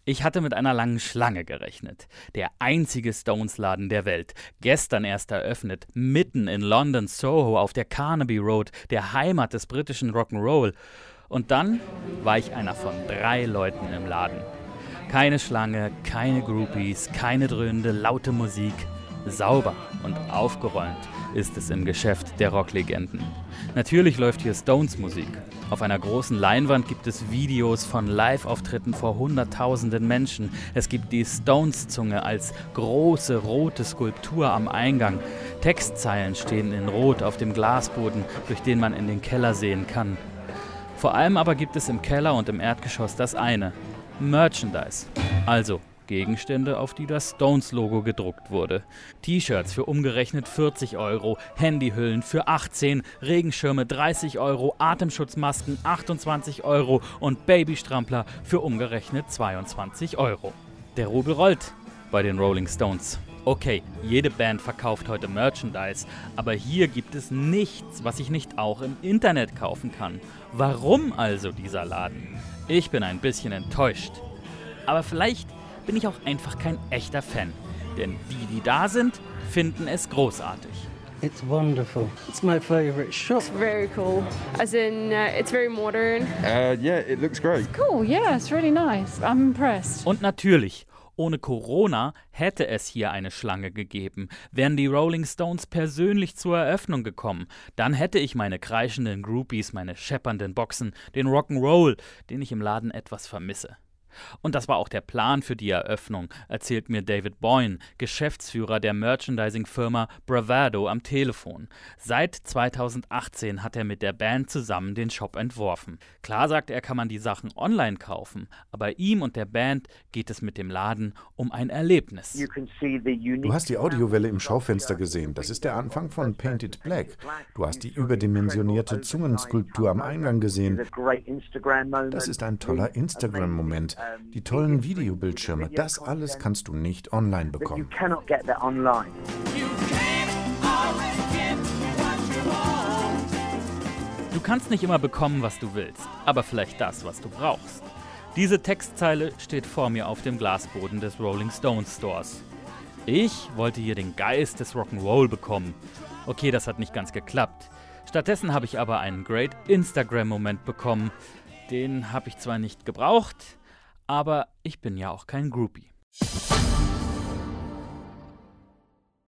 Ich hatte mit einer langen Schlange gerechnet. Der einzige Stones-Laden der Welt. Gestern erst eröffnet, mitten in London, Soho, auf der Carnaby Road, der Heimat des britischen Rock'n'Roll. Und dann war ich einer von 3 Leuten im Laden. Keine Schlange, keine Groupies, keine dröhnende, laute Musik. Sauber und aufgeräumt ist es im Geschäft der Rocklegenden. Natürlich läuft hier Stones-Musik. Auf einer großen Leinwand gibt es Videos von Live-Auftritten vor Hunderttausenden Menschen. Es gibt die Stones-Zunge als große rote Skulptur am Eingang. Textzeilen stehen in Rot auf dem Glasboden, durch den man in den Keller sehen kann. Vor allem aber gibt es im Keller und im Erdgeschoss das eine: Merchandise. Also Gegenstände, auf die das Stones-Logo gedruckt wurde. T-Shirts für umgerechnet 40 €, Handyhüllen für 18, Regenschirme 30 €, Atemschutzmasken 28 € und Babystrampler für umgerechnet 22 €. Der Rubel rollt bei den Rolling Stones. Okay, jede Band verkauft heute Merchandise, aber hier gibt es nichts, was ich nicht auch im Internet kaufen kann. Warum also dieser Laden? Ich bin ein bisschen enttäuscht. Aber vielleicht bin ich auch einfach kein echter Fan. Denn die da sind, finden es großartig. It's wonderful. It's my favorite shop. It's very cool. As in, it's very modern. Yeah, it looks great. Cool, yeah, it's really nice. I'm impressed. Und natürlich, ohne Corona hätte es hier eine Schlange gegeben. Wären die Rolling Stones persönlich zur Eröffnung gekommen, dann hätte ich meine kreischenden Groupies, meine scheppernden Boxen, den Rock'n'Roll, den ich im Laden etwas vermisse. Und das war auch der Plan für die Eröffnung, erzählt mir David Boyne, Geschäftsführer der Merchandising-Firma Bravado, am Telefon. Seit 2018 hat er mit der Band zusammen den Shop entworfen. Klar, sagt er, kann man die Sachen online kaufen, aber ihm und der Band geht es mit dem Laden um ein Erlebnis. Du hast die Audiowelle im Schaufenster gesehen. Das ist der Anfang von Painted Black. Du hast die überdimensionierte Zungenskulptur am Eingang gesehen. Das ist ein toller Instagram-Moment. Die tollen Videobildschirme, das alles kannst du nicht online bekommen. Du kannst nicht immer bekommen, was du willst, aber vielleicht das, was du brauchst. Diese Textzeile steht vor mir auf dem Glasboden des Rolling Stones Stores. Ich wollte hier den Geist des Rock'n'Roll bekommen. Okay, das hat nicht ganz geklappt. Stattdessen habe ich aber einen Great Instagram-Moment bekommen. Den habe ich zwar nicht gebraucht, aber ich bin ja auch kein Groupie.